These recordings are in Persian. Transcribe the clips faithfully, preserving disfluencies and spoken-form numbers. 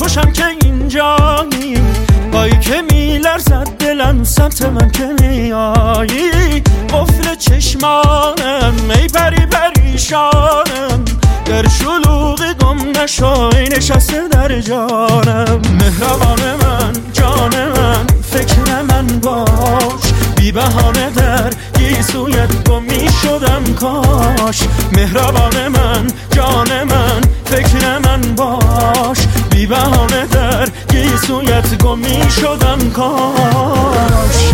خوشم که اینجایی، بایی که میلرزد دلم سمت من که میایی. قفل چشمانم ای پری پریشانم، در شلوغ گم نشو نشسته در جانم. مهربان من جان من فکر من باش، بی بهانه در گیسویت گم می شدم کاش. مهربان من جان من فکر من باش، بی بهانه در گیسویت گم می شدم کاش.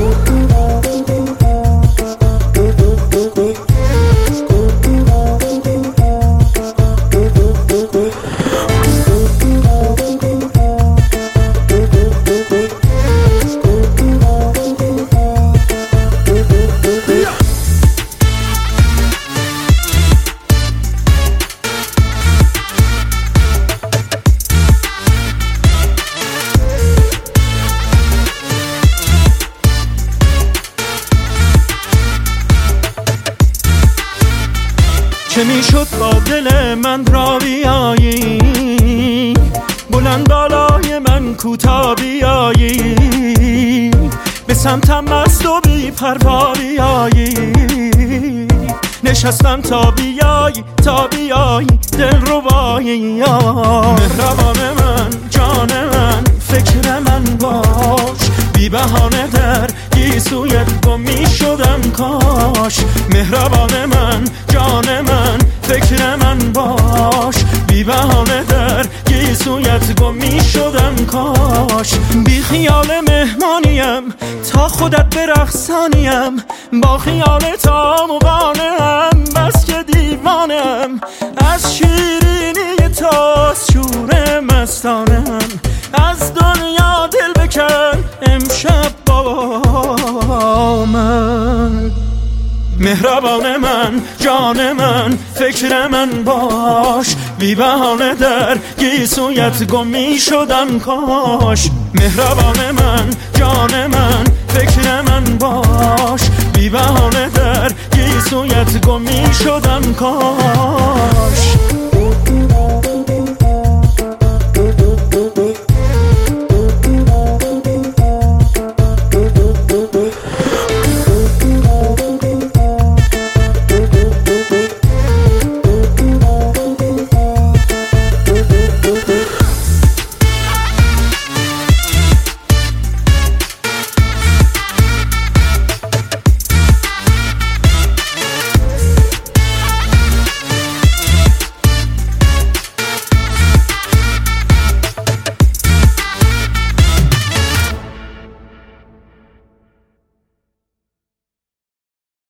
چه میشد با دل من را بیایی، بلند بالای من کوتا بیایی، به سمتم مست و بی پروا بیایی. نشستم تا بیایی تا بیایی دل ربایی. مهربان من جان من فکر من باش، بی بهانه در گیسویت گم می شدم کاش. مهربان من جان من فکر من باش، بی بهانه در گیسویت گم می شدم کاش. بی خیال مهمانیم تا خودت برقصانیم، با خیال تا مقانم بس که دیوانم. از شیرینی تا شور مستانم، از دنیا دل بکن امشب با من. مهربان من جان من فکر من باش، بی بهانه در گیسویت گم می شدم کاش. مهربان من جان من فکر من باش، بی بهانه در گیسویت گم می شدم کاش.